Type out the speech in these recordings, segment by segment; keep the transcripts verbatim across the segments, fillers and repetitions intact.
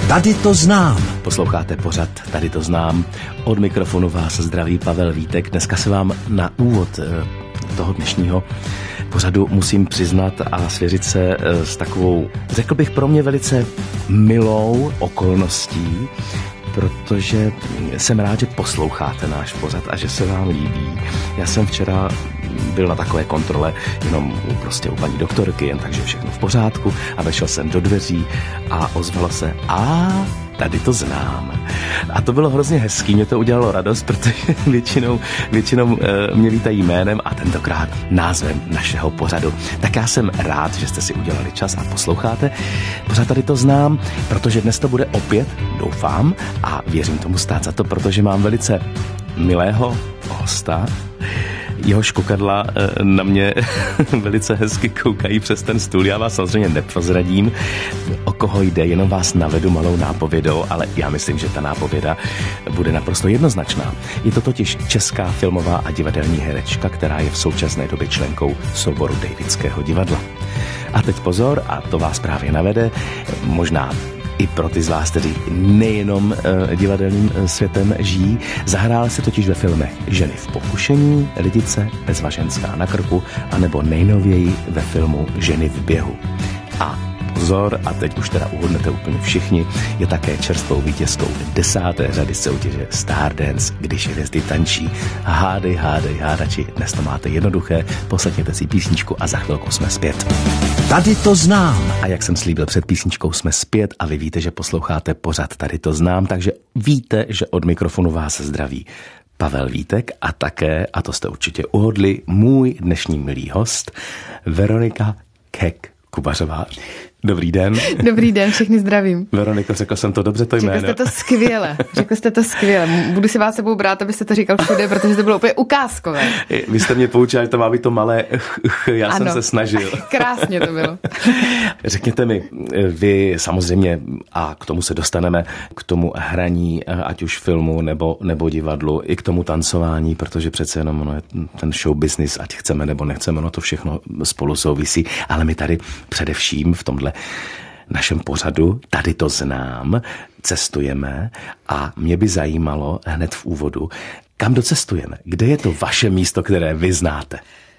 Tady to znám. Posloucháte pořad Tady to znám. Od mikrofonu vás zdraví Pavel Vítek. Dneska se vám na úvod toho dnešního pořadu musím přiznat a svěřit se s takovou, řekl bych, pro mě velice milou okolností, protože jsem rád, že posloucháte náš pořad a že se vám líbí. Já jsem včera byl na takové kontrole jenom prostě u paní doktorky, jen takže všechno v pořádku, a vešel jsem do dveří a ozvalo se: a tady to znám. A to bylo hrozně hezký, mě to udělalo radost, protože většinou, většinou e, mě vítají jménem a tentokrát názvem našeho pořadu. Tak já jsem rád, že jste si udělali čas a posloucháte. Pořád Tady to znám, protože dnes to bude opět, doufám, a věřím tomu stát za to, protože mám velice milého hosta. Jehož kukadla na mě velice hezky koukají přes ten stůl. Já vás samozřejmě neprozradím, o koho jde, jenom vás navedu malou nápovědou, ale já myslím, že ta nápověda bude naprosto jednoznačná. Je to totiž česká filmová a divadelní herečka, která je v současné době členkou souboru Davidského divadla. A teď pozor, a to vás právě navede, možná i pro ty z vás, kteří nejenom uh, divadelním uh, světem žijí. Zahrála se totiž ve filmech Ženy v pokušení, Lidice, Bezva ženská na krku, anebo nejnověji ve filmu Ženy v běhu. A pozor, a teď už teda uhodnete úplně všichni, je také čerstvou vítězkou desáté řady soutěže Stardance, Když hvězdy tančí. Hádej, hádej, hádači, dnes to máte jednoduché, poslechněte si písničku a za chvilku jsme zpět. Tady to znám. A jak jsem slíbil před písničkou, jsme zpět a vy víte, že posloucháte pořad Tady to znám, takže víte, že od mikrofonu vás zdraví Pavel Vítek a také, a to jste určitě uhodli, můj dnešní milý host Veronika Kek Kubařová. Dobrý den. Dobrý den, všechny zdravím. Veroniko, řekl jsem to dobře, to jméno. Řekl jste to skvěle, řekl jste to skvěle. Budu si vás sebou brát, abyste to říkal všude, protože to bylo úplně ukázkové. Vy jste mě poučili, že to má být to malé ch, ch, já ano, jsem se snažil. Krásně to bylo. Řekněte mi, vy samozřejmě, a k tomu se dostaneme, k tomu hraní, ať už filmu nebo, nebo divadlu, i k tomu tancování, protože přece jenom ono je ten show business, ať chceme nebo nechceme, ono to všechno spolu souvisí, ale my tady především v tomhle našem pořadu Tady to znám, cestujeme a mě by zajímalo hned v úvodu, kam docestujeme? Kde je to vaše místo, které vy znáte?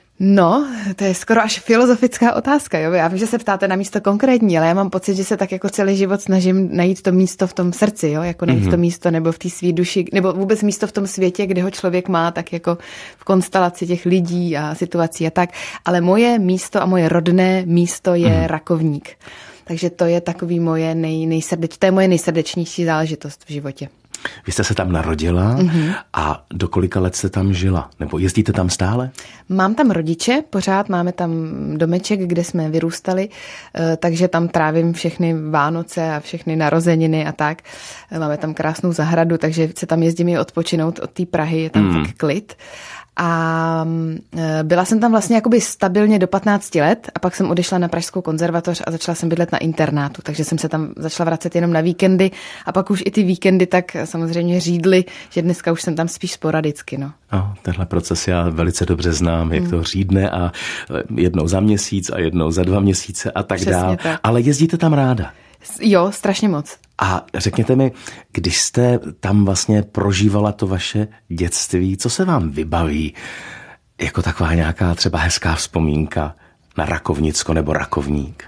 No, to je skoro až filozofická otázka, jo. Já vím, že se ptáte na místo konkrétní, ale já mám pocit, že se tak jako celý život snažím najít to místo v tom srdci, jo, jako najít mm-hmm. to místo nebo v té svý duši, nebo vůbec místo v tom světě, kde ho člověk má, tak jako v konstelaci těch lidí a situací a tak. Ale moje místo a moje rodné místo je mm-hmm. Rakovník. Takže to je takový moje nej, nejsrdeč, to je moje nejsrdečnější záležitost v životě. Vy jste se tam narodila mm-hmm. a do kolika let jste tam žila? Nebo jezdíte tam stále? Mám tam rodiče, pořád máme tam domeček, kde jsme vyrůstali, takže tam trávím všechny Vánoce a všechny narozeniny a tak. Máme tam krásnou zahradu, takže se tam jezdím i odpočinout od té Prahy, je tam mm. fakt klid. A byla jsem tam vlastně jakoby stabilně do patnácti let a pak jsem odešla na Pražskou konzervatoř a začala jsem bydlet na internátu, takže jsem se tam začala vracet jenom na víkendy a pak už i ty víkendy tak samozřejmě řídly, že dneska už jsem tam spíš sporadicky. No. No, tenhle proces já velice dobře znám, jak to řídne a jednou za měsíc a jednou za dva měsíce a tak dále. Ale jezdíte tam ráda? Jo, strašně moc. A řekněte mi, když jste tam vlastně prožívala to vaše dětství, co se vám vybaví jako taková nějaká třeba hezká vzpomínka na Rakovnicko nebo Rakovník?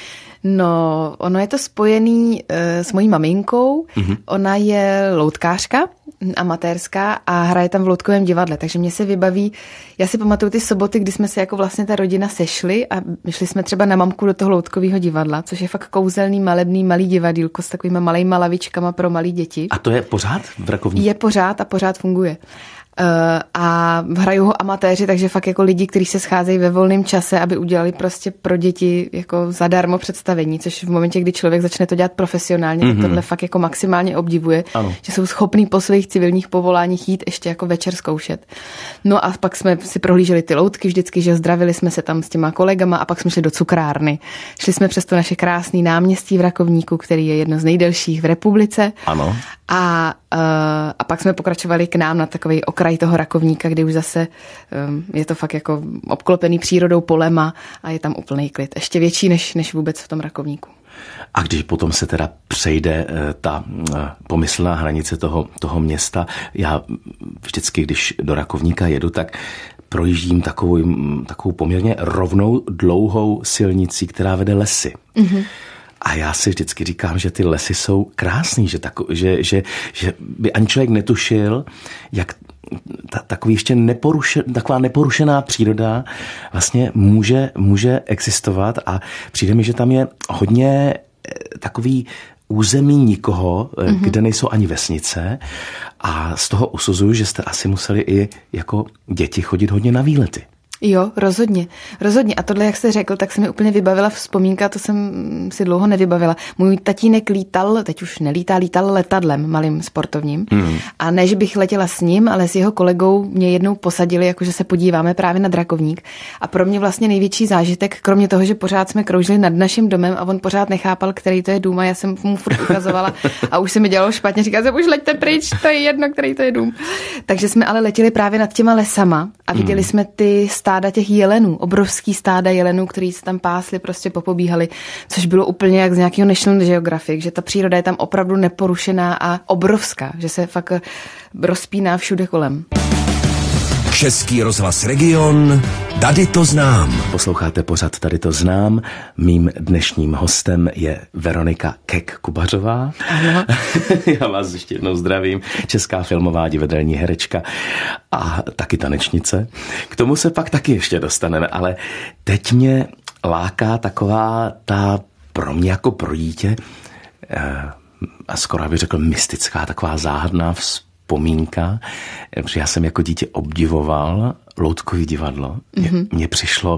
No, ono je to spojený uh, s mojí maminkou. Mm-hmm. Ona je loutkářka, amatérská a hraje tam v loutkovém divadle, takže mě se vybaví, já si pamatuju ty soboty, kdy jsme se jako vlastně ta rodina sešli a šli jsme třeba na mamku do toho loutkového divadla, což je fakt kouzelný, malebný, malý divadýlko s takovýma malejma lavičkama pro malý děti. A to je pořád v Rakovníku? Je pořád a pořád funguje. Uh, a hrajou ho amatéři, takže fakt jako lidi, kteří se scházejí ve volném čase, aby udělali prostě pro děti jako zadarmo představení, což v momentě, kdy člověk začne to dělat profesionálně, mm-hmm. tak tohle fakt jako maximálně obdivuje, ano. Že jsou schopní po svých civilních povoláních jít ještě jako večer zkoušet. No a pak jsme si prohlíželi ty loutky vždycky, že zdravili jsme se tam s těma kolegama a pak jsme šli do cukrárny. Šli jsme přes to naše krásné náměstí v Rakovníku, který je jedno z nejdelších v republice. Ano. A, uh, a pak jsme pokračovali k nám na takový okraj toho Rakovníka, kde už zase um, je to fakt jako obklopený přírodou polema a je tam úplný klid. Ještě větší než, než vůbec v tom Rakovníku. A když potom se teda přejde ta pomyslná hranice toho, toho města, já vždycky, když do Rakovníka jedu, tak projíždím takovou, takovou poměrně rovnou, dlouhou silnicí, která vede lesy. Mm-hmm. A já si vždycky říkám, že ty lesy jsou krásný, že, tako, že, že, že by ani člověk netušil, jak ta, takový ještě neporušen, taková neporušená příroda vlastně může, může existovat a přijde mi, že tam je hodně takový území nikoho, mm-hmm. kde nejsou ani vesnice a z toho usuzuju, že jste asi museli i jako děti chodit hodně na výlety. Jo, rozhodně, rozhodně. A tohle, jak jste řekl, tak se mi úplně vybavila vzpomínka, to jsem si dlouho nevybavila. Můj tatínek lítal, teď už nelítá, lítal letadlem malým sportovním. Mm. A ne, že bych letěla s ním, ale s jeho kolegou mě jednou posadili, jakože se podíváme právě na Drakovník. A pro mě vlastně největší zážitek, kromě toho, že pořád jsme kroužili nad naším domem a on pořád nechápal, který to je dům a já jsem mu furt ukazovala a už se mi dělalo špatně, říkal jsem, už leďte pryč, to je jedno, který to je dům. Takže jsme ale letěli právě nad těma lesama a viděli mm. jsme ty stáda těch jelenů, obrovský stáda jelenů, který se tam pásli, prostě popobíhali, což bylo úplně jak z nějakého National Geographic, že ta příroda je tam opravdu neporušená a obrovská, že se fakt rozpíná všude kolem. Český rozhlas Region, Tady to znám. Posloucháte pořad Tady to znám. Mým dnešním hostem je Veronika Kek-Kubařová. Ano. Já vás ještě jednou zdravím. Česká filmová divadelní herečka a taky tanečnice. K tomu se pak taky ještě dostaneme, ale teď mě láká taková ta pro mě jako pro dítě a skoro bych řekl mystická, taková záhadná vzpomínka, protože já jsem jako dítě obdivoval loutkový divadlo. Mm-hmm. Mně přišlo,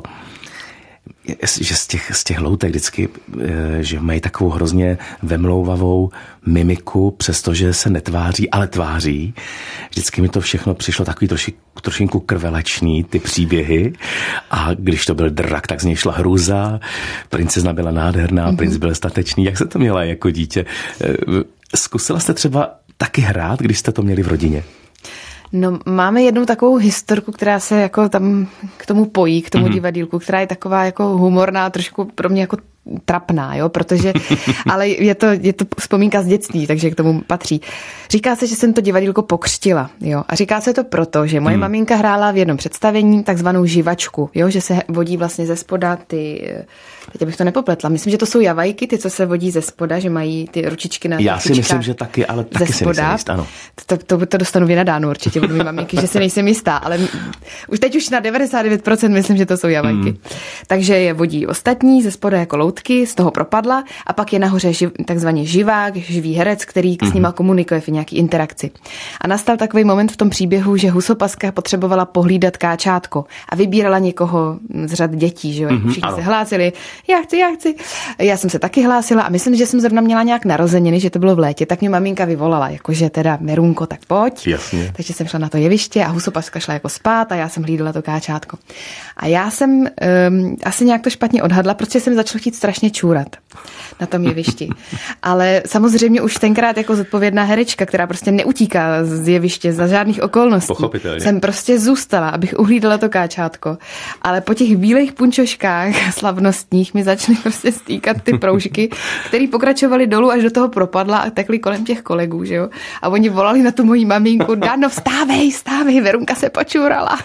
že z těch, z těch loutek vždycky, že mají takovou hrozně vemlouvavou mimiku, přestože se netváří, ale tváří. Vždycky mi to všechno přišlo takový troši, trošinku krvelační, ty příběhy. A když to byl drak, tak z něj šla hrůza. Princezna byla nádherná, mm-hmm. princ byl statečný. Jak se to měla jako dítě? Zkusila jste třeba taky hrát, když jste to měli v rodině? No, máme jednu takovou historku, která se jako tam k tomu pojí, k tomu mm-hmm. divadýlku, která je taková jako humorná, trošku pro mě jako trapná, jo, protože, ale je to, je to vzpomínka z dětství, takže k tomu patří. Říká se, že jsem to divadýlko pokřtila, jo, a říká se to proto, že moje hmm. maminka hrála v jednom představení takzvanou živačku, jo, že se vodí vlastně ze spoda ty, teď bych to nepopletla, myslím, že to jsou javajky, ty, co se vodí ze spoda, že mají ty ručičky na Já si myslím, že taky, ale taky si nejsem jistá, ano. To, to, to dostanu vynadáno určitě od mé maminky, že si nejsem jistá, ale už teď už na devadesát devět procent myslím, že to jsou javajky. Hmm. Takže je vodí ostatní, ze spoda jako loutky, z toho propadla a pak je nahoře živ, takzvaně živák, živý herec, který mm-hmm. s nima komunikuje v nějaký interakci. A nastal takový moment v tom příběhu, že husopaska potřebovala pohlídat káčátko a vybírala někoho z řad dětí, že jo? Mm-hmm, všichni ano. se hlásili, já chci, já chci. Já jsem se taky hlásila a myslím, že jsem zrovna měla nějak narozeniny, že to bylo v létě, tak mě maminka vyvolala, jakože teda Merunko, tak pojď. Jasně. Takže jsem šla na to jeviště a husopaska šla jako spát a já jsem hlídala to káčátko. A já jsem um, asi nějak to špatně odhadla, protože jsem začala chtít strašně čůrat na tom jevišti. Ale samozřejmě už tenkrát jako zodpovědná herečka, která prostě neutíká z jeviště za žádných okolností. Pochopitelně. Jsem prostě zůstala, abych uhlídala to káčátko. Ale po těch bílých punčoškách slavnostních mi začaly prostě stýkat ty proužky, které pokračovaly dolů až do toho propadla a tekly kolem těch kolegů, že jo. A oni volali na tu moji maminku, Dano, vstávej, vstávej, Verunka se počůrala.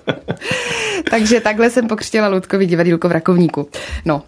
Takže takhle jsem pokřtila loutkový divadýlko v Rakovníku. No.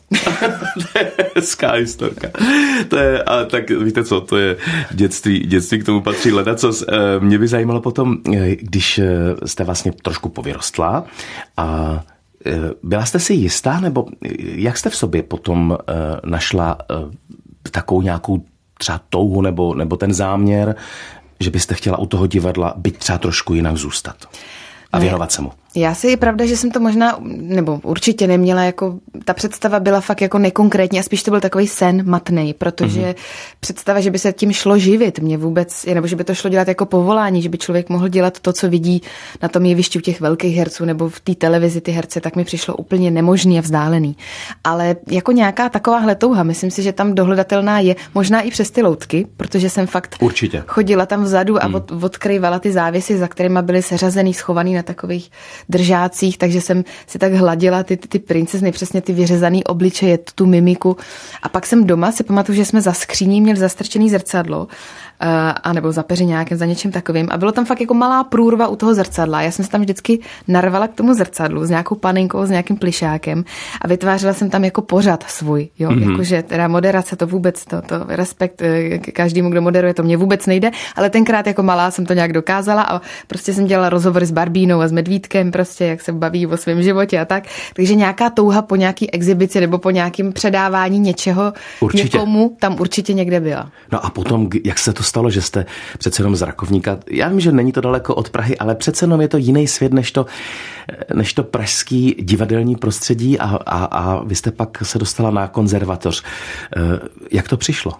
Hezká historka. To je, a tak víte co, to je dětství, dětství k tomu patří ledacos. Mě by zajímalo potom, když jste vlastně trošku povyrostla a byla jste si jistá, nebo jak jste v sobě potom našla takovou nějakou třeba touhu nebo, nebo ten záměr, že byste chtěla u toho divadla byť třeba trošku jinak zůstat a věnovat se mu? Já si je pravda, že jsem to možná, nebo určitě neměla, jako ta představa byla fakt jako nekonkrétní a spíš to byl takový sen matnej, protože mm-hmm. představa, že by se tím šlo živit, mě vůbec, nebo že by to šlo dělat jako povolání, že by člověk mohl dělat to, co vidí na tom jevišti u těch velkých herců nebo v té televizi ty herce, tak mi přišlo úplně nemožný a vzdálený. Ale jako nějaká takováhle touha, myslím si, že tam dohledatelná je, možná i přes ty loutky, protože jsem fakt určitě chodila tam vzadu a mm. od, odkrývala ty závěsy, za kterýma byly seřazený, schovaný na takových držácích, takže jsem si tak hladila ty, ty, ty princezny, přesně ty vyřezaný obličeje, tu mimiku. A pak jsem doma si pamatuju, že jsme za skříní měli zastrčený zrcadlo, a nebo za peřiňákem, za něčím takovým. A bylo tam fakt jako malá průrva u toho zrcadla. Já jsem se tam vždycky narvala k tomu zrcadlu s nějakou paninkou, s nějakým plišákem a vytvářela jsem tam jako pořad svůj. Jo? Mm-hmm. Jakože teda moderace to vůbec, to, to respekt k každému, kdo moderuje, to mě vůbec nejde, ale tenkrát jako malá jsem to nějak dokázala a prostě jsem dělala rozhovory s Barbínou a s Medvídkem, prostě jak se baví o svém životě a tak. Takže nějaká touha po nějaký exibici nebo po nějakém předávání něčeho určitě. Někomu tam určitě někde byla. No a potom, jak se to stalo, že jste přece jenom z Rakovníka. Já vím, že není to daleko od Prahy, ale přece jenom je to jiný svět než to, než to pražský divadelní prostředí a, a, a vy jste pak se dostala na konzervatoř. Jak to přišlo?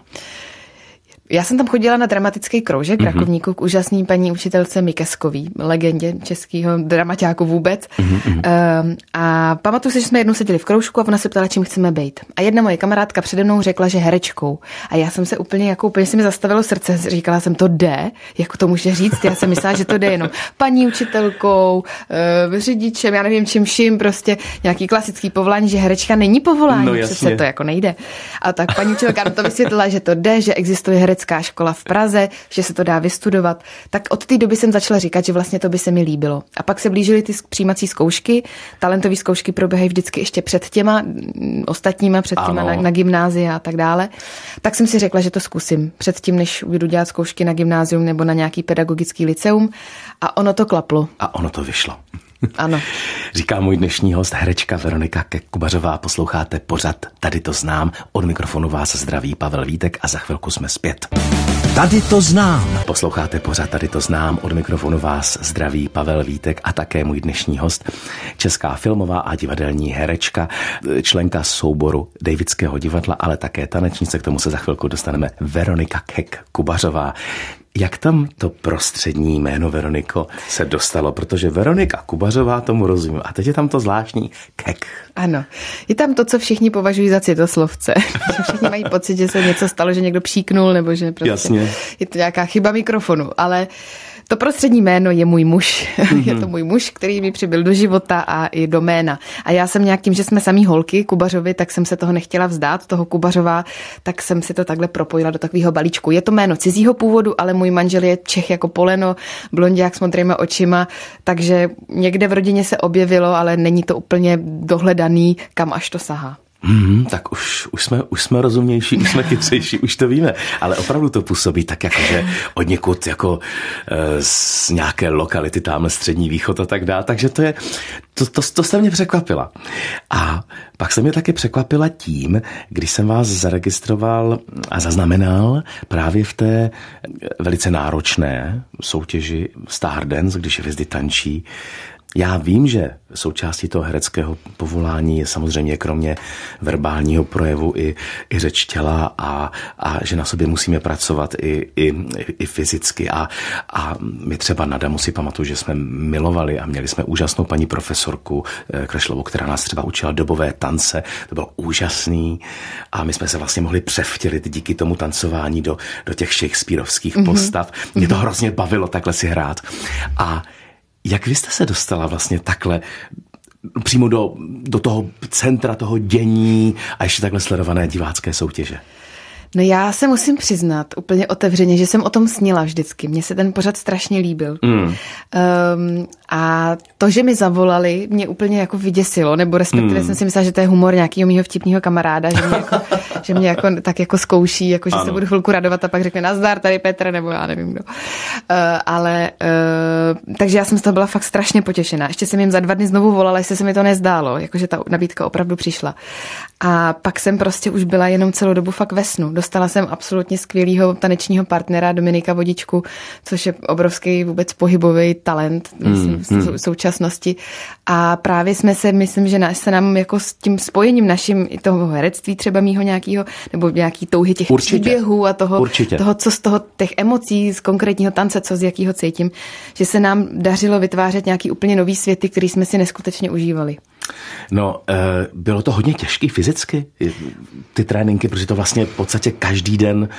Já jsem tam chodila na dramatický kroužek v mm-hmm. Rakovníku k úžasný paní učitelce Mikeskový, legendě českého dramaťáku vůbec. Mm-hmm. Uh, a pamatuju si, že jsme jednou seděli v kroužku a ona se ptala, čím chceme být. A jedna moje kamarádka přede mnou řekla, že herečkou. A já jsem se úplně, jako úplně si mi zastavilo srdce, říkala jsem, to jde? Jak to může říct? Já jsem myslela, že to jde jenom paní učitelkou, uh, řidičem, já nevím čím vším, prostě nějaký klasický povolání, že herečka není povolání, no, přece to jako nejde. A tak paní učitelka to vysvětlila, že to jde, že existuje herec škola v Praze, že se to dá vystudovat. Tak od té doby jsem začala říkat, že vlastně to by se mi líbilo. A pak se blížily ty přijímací zkoušky. Talentové zkoušky probíhají vždycky ještě před těma ostatníma, před těma na, na gymnázia a tak dále. Tak jsem si řekla, že to zkusím. Předtím, než budu dělat zkoušky na gymnázium nebo na nějaký pedagogický liceum. A ono to klaplo. A ono to vyšlo. Ano. Říká můj dnešní host, herečka Veronika Kubařová. Posloucháte pořad Tady to znám. Od mikrofonu vás zdraví Pavel Vítek a za chvilku jsme zpět. Tady to znám. Posloucháte pořad Tady to znám. Od mikrofonu vás zdraví Pavel Vítek a také můj dnešní host, česká filmová a divadelní herečka, členka souboru Davidského divadla, ale také tanečnice. K tomu se za chvilku dostaneme. Veronika Kek Kubařová. Jak tam to prostřední jméno Veroniko se dostalo? Protože Veronika Kubařová, tomu rozumím. A teď je tam to zvláštní Kek. Ano. Je tam to, co všichni považují za citoslovce. Všichni mají pocit, že se něco stalo, že někdo píknul, nebo že prostě Jasně. je to nějaká chyba mikrofonu. Ale to prostřední jméno je můj muž. Mm-hmm. Je to můj muž, který mi přibyl do života a i do jména. A já jsem nějak tím, že jsme samý holky Kubařovi, tak jsem se toho nechtěla vzdát, toho Kubařová, tak jsem si to takhle propojila do takového balíčku. Je to jméno cizího původu, ale můj manžel je Čech jako poleno, blonďák s modrýma očima, takže někde v rodině se objevilo, ale není to úplně dohledaný, kam až to sahá. Hmm, tak už, už, jsme, už jsme rozumnější, už jsme chytřejší, už to víme, ale opravdu to působí tak jako, že od někud jako e, z nějaké lokality, tamhle střední východ a tak dále, takže to je, to, to, to se mě překvapila. A pak se mě taky překvapila tím, když jsem vás zaregistroval a zaznamenal právě v té velice náročné soutěži Stardance, když hvězdy tančí. Já vím, že součástí toho hereckého povolání je samozřejmě kromě verbálního projevu i, i řeč těla a, a že na sobě musíme pracovat i, i, i fyzicky. A, a my třeba na Damu si pamatuju, že jsme milovali a měli jsme úžasnou paní profesorku Krešlovou, která nás třeba učila dobové tance. To bylo úžasný a my jsme se vlastně mohli převtělit díky tomu tancování do, do těch shakespearovských mm-hmm. postav. Mě to hrozně bavilo takhle si hrát. A jak vy jste se dostala vlastně takhle přímo do, do toho centra toho dění a ještě takhle sledované divácké soutěže? No já se musím přiznat úplně otevřeně, že jsem o tom snila vždycky. Mně se ten pořad strašně líbil. Mm. Um, a to, že mi zavolali, mě úplně jako vyděsilo, nebo respektive mm. jsem si myslela, že to je humor nějakého mýho vtipného kamaráda, že mě jako, že mě jako tak jako zkouší, jako že ano. se budu chvilku radovat a pak řekne nazdar, tady Petr, nebo já nevím kdo. Uh, ale, uh, takže já jsem z toho byla fakt strašně potěšená. Ještě jsem jim za dva dny znovu volala, jestli se mi to nezdálo, jakože ta nabídka opravdu přišla. A pak jsem prostě už byla jenom celou dobu fakt ve snu. Dostala jsem absolutně skvělýho tanečního partnera Dominika Vodičku, což je obrovský vůbec pohybový talent mm, v mm. současnosti. A právě jsme se, myslím, že nás se nám jako s tím spojením naším i toho herectví třeba mýho nějakého, nebo nějaký touhy těch Určitě. příběhů a toho, toho, co z toho, těch emocí, z konkrétního tance, co z jakýho cítím, že se nám dařilo vytvářet nějaký úplně nový světy, který jsme si neskutečně užívali. No, bylo to hodně těžký fyzicky, ty tréninky, protože to vlastně v podstatě každý den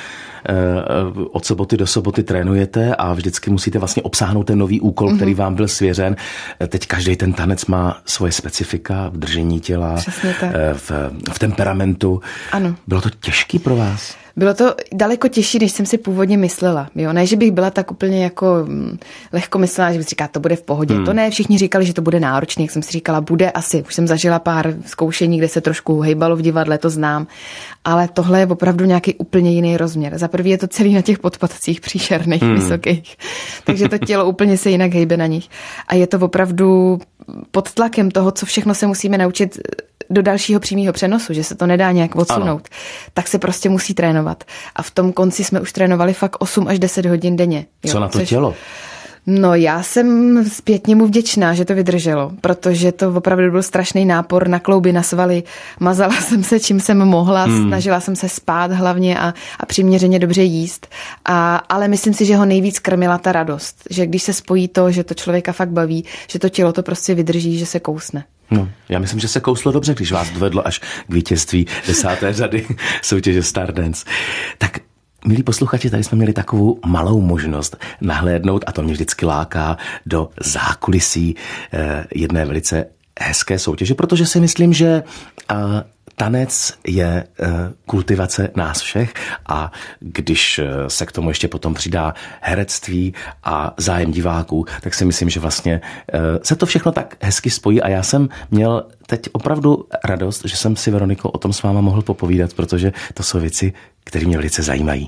od soboty do soboty trénujete a vždycky musíte vlastně obsáhnout ten nový úkol, mm-hmm. který vám byl svěřen. Teď každý ten tanec má svoje specifika v držení těla, v, v temperamentu. Ano. Bylo to těžký pro vás? Bylo to daleko těžší, než jsem si původně myslela. Jo? Ne, že bych byla tak úplně jako lehkomyslná, že bych říkala, to bude v pohodě. Hmm. To ne, všichni říkali, že to bude náročný, jak jsem si říkala, bude asi. Už jsem zažila pár zkoušení, kde se trošku hejbalo v divadle, to znám. Ale tohle je opravdu nějaký úplně jiný rozměr. Za prvý je to celý na těch podpatcích příšerných, hmm. vysokých. Takže to tělo úplně se jinak hejbe na nich. A je to opravdu pod tlakem toho, co všechno se musíme naučit do dalšího přímého přenosu, že se to nedá nějak odsunout, ano. tak se prostě musí trénovat. A v tom konci jsme už trénovali fakt osm až deset hodin denně. Jo, co na to což... tělo? No já jsem zpětně mu vděčná, že to vydrželo, protože to opravdu byl strašný nápor na klouby, na svaly. Mazala jsem se, čím jsem mohla, hmm. snažila jsem se spát hlavně a, a přiměřeně dobře jíst. A, ale myslím si, že ho nejvíc krmila ta radost, že když se spojí to, že to člověka fakt baví, že to tělo to prostě vydrží, že se kousne. No, já myslím, že se kouslo dobře, když vás dovedlo až k vítězství desáté řady soutěže Stardance. Tak milí posluchači, tady jsme měli takovou malou možnost nahlédnout, a to mě vždycky láká, do zákulisí eh, jedné velice hezké soutěže, protože si myslím, že eh, tanec je eh, kultivace nás všech a když eh, se k tomu ještě potom přidá herectví a zájem diváků, tak si myslím, že vlastně eh, se to všechno tak hezky spojí a já jsem měl teď opravdu radost, že jsem si, Veroniko, o tom s váma mohl popovídat, protože to jsou věci, které mě velice zajímají.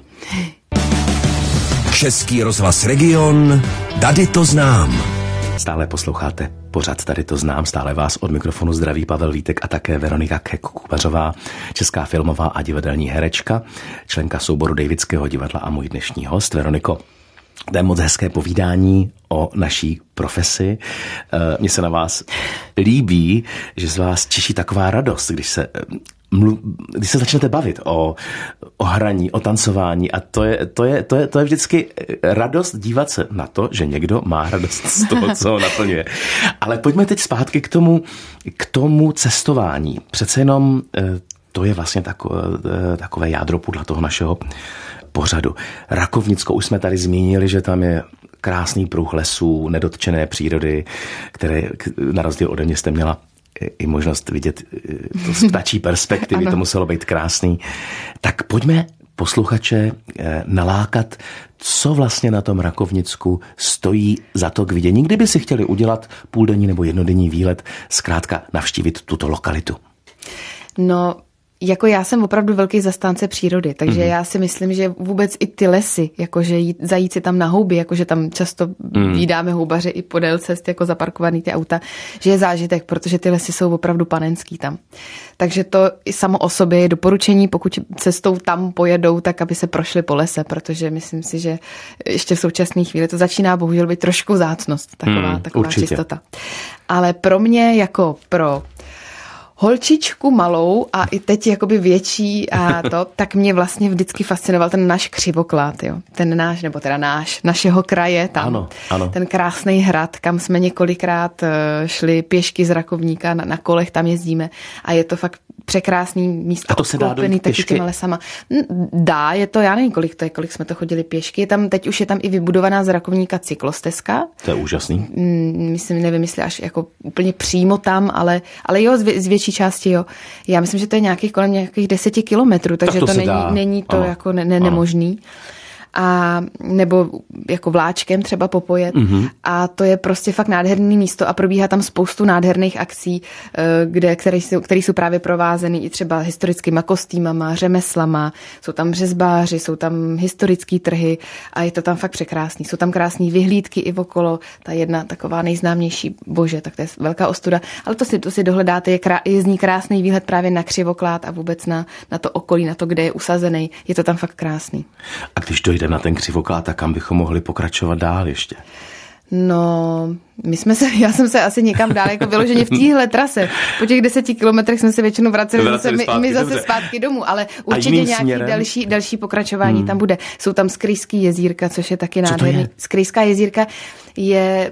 Český rozhlas Region, Tady to znám. Stále posloucháte pořad Tady to znám, stále vás od mikrofonu zdraví Pavel Vítek a také Veronika Kubařová, česká filmová a divadelní herečka, členka souboru Davidského divadla a můj dnešní host. Veroniko, to je moc hezké povídání o naší profesi. Mně se na vás líbí, že z vás čiší taková radost, když se, když se začnete bavit o, o hraní, o tancování a to je, to, je, to, je, to je vždycky radost dívat se na to, že někdo má radost z toho, co ho naplňuje. Ale pojďme teď zpátky k tomu, k tomu cestování. Přece jenom to je vlastně takové, takové jádro pudla toho našeho pořadu. Rakovnicko už jsme tady zmínili, že tam je krásný pruh lesů, nedotčené přírody, které na rozdíl ode mě jste měla i možnost vidět to z ptačí perspektivy, to muselo být krásný. Tak pojďme posluchače nalákat, co vlastně na tom Rakovnicku stojí za to k vidění. Kdyby si chtěli udělat půldenní nebo jednodenní výlet, zkrátka navštívit tuto lokalitu. No, jako já jsem opravdu velký zastánce přírody, takže mm. já si myslím, že vůbec i ty lesy, jakože jít, zajít si tam na houby, jakože tam často mm. vídáme houbaře i podél cest, jako zaparkovaný ty auta, že je zážitek, protože ty lesy jsou opravdu panenský tam. Takže to i samo o sobě je doporučení, pokud cestou tam pojedou, tak aby se prošli po lese, protože myslím si, že ještě v současné chvíli to začíná bohužel být trošku vzácnost, taková, mm, taková čistota. Ale pro mě jako pro holčičku malou a i teď jakoby větší a to, tak mě vlastně vždycky fascinoval ten náš Křivoklát, jo. Ten náš, nebo teda náš, našeho kraje tam. Ano, ano. Ten krásný hrad, kam jsme několikrát šli pěšky z Rakovníka, na, na kolech tam jezdíme a je to fakt překrásný místo. A to se dá dojít pěšky? Těma lesama. Dá, je to, já nevím, kolik to je, kolik jsme to chodili pěšky. Je tam, teď už je tam i vybudovaná z Rakovníka cyklostezka. To je úžasný. Myslím, nevím, jestli až jako úplně přímo tam, ale, ale jo, z, z větší části, jo. Já myslím, že to je nějakých kolem nějakých deseti kilometrů, takže tak to, to není, není to ano. jako ne, ne, nemožný. A nebo jako vláčkem třeba popojet. Mm-hmm. A to je prostě fakt nádherný místo a probíhá tam spoustu nádherných akcí, kde, které, jsou, které jsou právě provázeny i třeba historickýma kostýmama, řemeslama, jsou tam řezbáři, jsou tam historický trhy a je to tam fakt překrásný. Jsou tam krásný vyhlídky i okolo, ta jedna taková nejznámější, bože, tak to je velká ostuda, ale to si, to si dohledáte, je, krá, je z ní krásný výhled právě na Křivoklát a vůbec na, na to okolí, na to, kde je usazený. Je to tam fakt krásný. A když dojde na ten Křivoklát, tak kam bychom mohli pokračovat dál ještě? No, my jsme se, já jsem se asi někam dál, jako vyloženě v téhle trase. Po těch deseti kilometrech jsme se většinou vraceli, vraceli zase, zpátky, my, my zase dobře. zpátky domů, ale určitě nějaký další, další pokračování hmm. tam bude. Jsou tam Skrýský jezírka, což je taky nádherný. Skrýská jezírka je,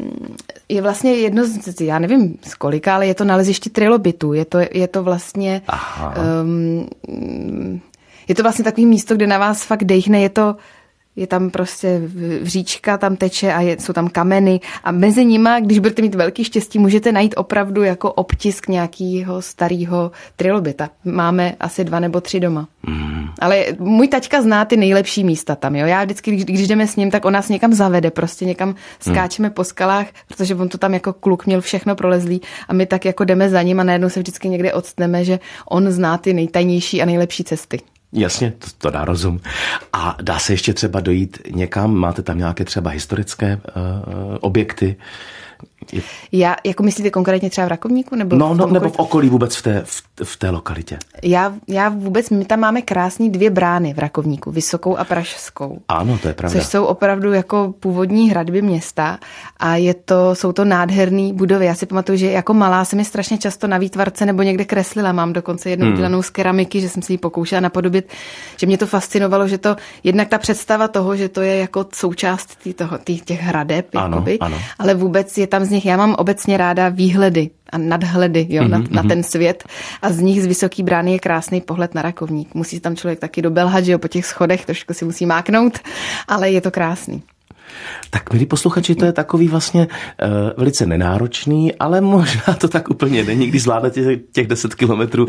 je vlastně jedno z, já nevím z kolika, ale je to naleziště trilobitů. Je to, je to vlastně... Um, Je to vlastně takový místo, kde na vás fakt dejchne, je to Je tam prostě říčka, tam teče a je, jsou tam kameny a mezi nima, když budete mít velký štěstí, můžete najít opravdu jako obtisk nějakého starého trilobita. Máme asi dva nebo tři doma. Mm. Ale můj taťka zná ty nejlepší místa tam. Jo? Já vždycky, když, když jdeme s ním, tak on nás někam zavede, prostě někam skáčeme mm. po skalách, protože on to tam jako kluk měl všechno prolezlý a my tak jako jdeme za ním a najednou se vždycky někde odstneme, že on zná ty nejtajnější a nejlepší cesty. Jasně, to, to dá rozum. A dá se ještě třeba dojít někam? Máte tam nějaké třeba historické uh, objekty? Je... Já, jako myslíte konkrétně třeba v Rakovníku? Nebo no, v no nebo v okolí vůbec v té, v, v té lokalitě. Já, já vůbec, my tam máme krásný dvě brány v Rakovníku, Vysokou a Pražskou. Ano, to je pravda. Což jsou opravdu jako původní hradby města a je to, jsou to nádherné budovy. Já si pamatuju, že jako malá jsem je strašně často na výtvarce nebo někde kreslila. Mám dokonce jednu hmm. udělanou z keramiky, že jsem si ji pokoušela napodobit, že mě to fascinovalo, že to jednak ta představa toho, že to je jako součást tý toho, tý, těch hradeb, ano, jakoby, ano. Ale vůbec je tam z nich, já mám obecně ráda výhledy a nadhledy jo, mm-hmm, na, na ten svět a z nich z Vysoký brány je krásný pohled na Rakovník. Musí tam člověk taky dobelhat, že jo, po těch schodech trošku si musí máknout, ale je to krásný. Tak milí posluchači, to je takový vlastně uh, velice nenáročný, ale možná to tak úplně není, když zvládnete těch deset kilometrů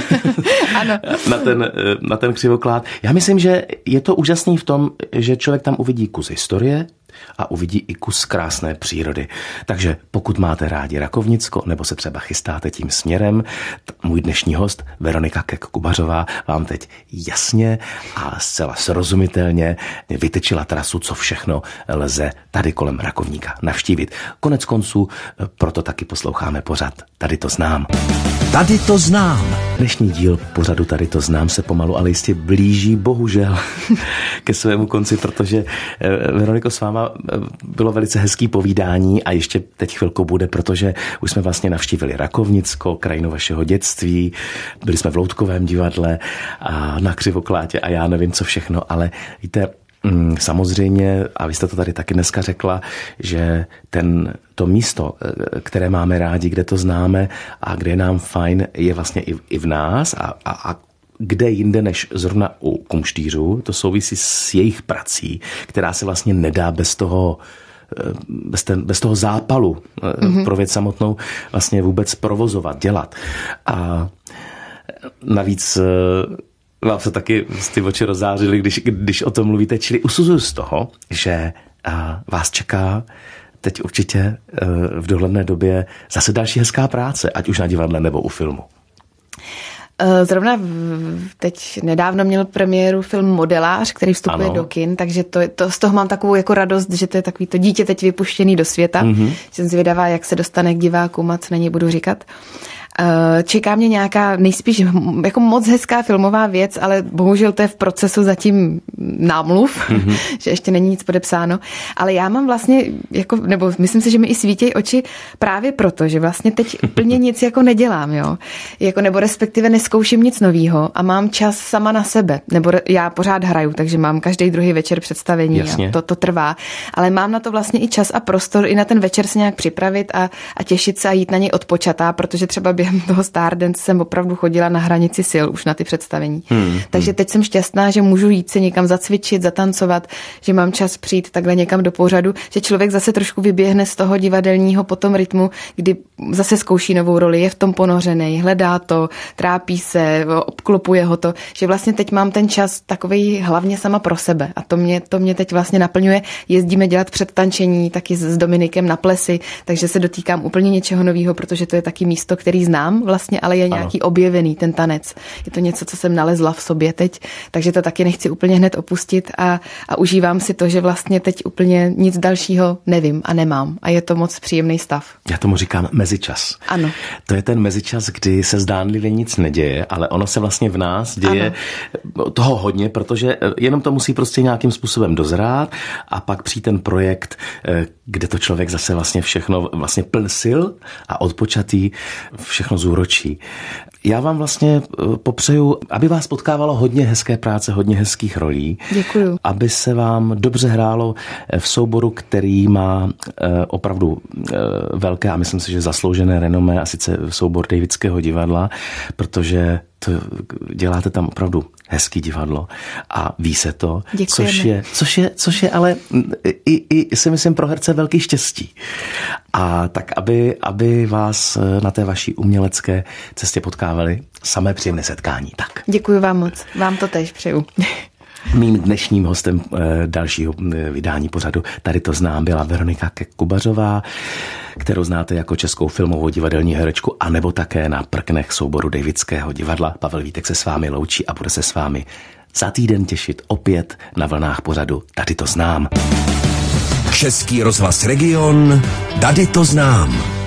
na ten, na ten křivoklád. Já myslím, že je to úžasný v tom, že člověk tam uvidí kus historie a uvidí i kus krásné přírody. Takže pokud máte rádi Rakovnicko nebo se třeba chystáte tím směrem, můj dnešní host Veronika Keck-Kubařová vám teď jasně a zcela srozumitelně vytečila trasu, co všechno lze tady kolem Rakovníka navštívit. Konec konců, proto taky posloucháme pořad Tady to znám. Tady to znám. Dnešní díl pořadu Tady to znám se pomalu, ale jistě blíží bohužel ke svému konci, protože Veroniko, s váma bylo velice hezký povídání a ještě teď chvilku bude, protože už jsme vlastně navštívili Rakovnicko, krajinu vašeho dětství, byli jsme v Loutkovém divadle a na Křivoklátě a já nevím co všechno, ale víte, samozřejmě, a vy jste to tady taky dneska řekla, že ten, to místo, které máme rádi, kde to známe a kde je nám fajn, je vlastně i, i v nás a, a, a kde jinde než zrovna u kumštýřů, to souvisí s jejich prací, která se vlastně nedá bez toho bez, ten, bez toho zápalu mm-hmm. pro věc samotnou vlastně vůbec provozovat, dělat. A navíc vám se taky ty oči rozzářily, když, když o tom mluvíte, čili usuzuju z toho, že vás čeká teď určitě v dohledné době zase další hezká práce, ať už na divadle nebo u filmu. Zrovna teď nedávno měl premiéru film Modelář, který vstupuje ano. do kin, takže to, to, z toho mám takovou jako radost, že to je takový to dítě teď vypuštěný do světa. Mm-hmm. Jsem zvědavá, jak se dostane k divákům a co na něj budu říkat. Čeká mě nějaká nejspíš jako moc hezká filmová věc, ale bohužel to je v procesu zatím námluv, mm-hmm. že ještě není nic podepsáno. Ale já mám vlastně, jako, nebo myslím si, že mi i svítějí oči právě proto, že vlastně teď úplně nic jako nedělám, jo. Jako, nebo respektive neskouším nic novýho a mám čas sama na sebe. Nebo já pořád hraju, takže mám každý druhý večer představení Jasně. a to, to trvá. Ale mám na to vlastně i čas a prostor i na ten večer se nějak připravit a, a těšit se a jít na něj odpočatá, protože třeba během toho Stardance jsem opravdu chodila na hranici sil už na ty představení. Hmm, Takže hmm. teď jsem šťastná, že můžu jít se někam zacvičit, zatancovat, že mám čas přijít takhle někam do pořadu, že člověk zase trošku vyběhne z toho divadelního potom rytmu, kdy zase zkouší novou roli, je v tom ponořený, hledá to, trápí se, obklopuje ho to, že vlastně teď mám ten čas takovej hlavně sama pro sebe a to mě, to mě teď vlastně naplňuje. Jezdíme dělat předtančení taky s Dominikem na plesy, takže se dotýkám úplně něčeho nového, protože to je taky místo, který znám vlastně, ale je nějaký ano. objevený ten tanec. Je to něco, co jsem nalezla v sobě teď, takže to taky nechci úplně hned opustit a, a užívám si to, že vlastně teď úplně nic dalšího nevím a nemám a je to moc příjemný stav. Já tomu říkám mezičas. Ano. To je ten mezičas, kdy se zdánlivě nic neděje, ale ono se vlastně v nás děje ano. toho hodně, protože jenom to musí prostě nějakým způsobem dozrát a pak přijde ten projekt, kde to člověk zase vlastně všechno vlastně pln sil a odpočatý všechno zúročí. Já vám vlastně popřeju, aby vás potkávalo hodně hezké práce, hodně hezkých rolí. Děkuju. Aby se vám dobře hrálo v souboru, který má opravdu velké a myslím si, že zasloužené renomé, a sice soubor Davidského divadla, protože to děláte tam opravdu hezký divadlo a ví se to, což je, což je, což je ale i, i si myslím pro herce velký štěstí. A tak, aby, aby vás na té vaší umělecké cestě potkávali samé příjemné setkání. Tak. Děkuji vám moc, vám to též přeju. Mým dnešním hostem dalšího vydání pořadu Tady to znám byla Veronika Kubařová, kterou znáte jako českou filmovou divadelní herečku, anebo také na prknech souboru Davidského divadla. Pavel Vítek se s vámi loučí a bude se s vámi za týden těšit opět na vlnách pořadu Tady to znám. Český rozhlas Region, Tady to znám.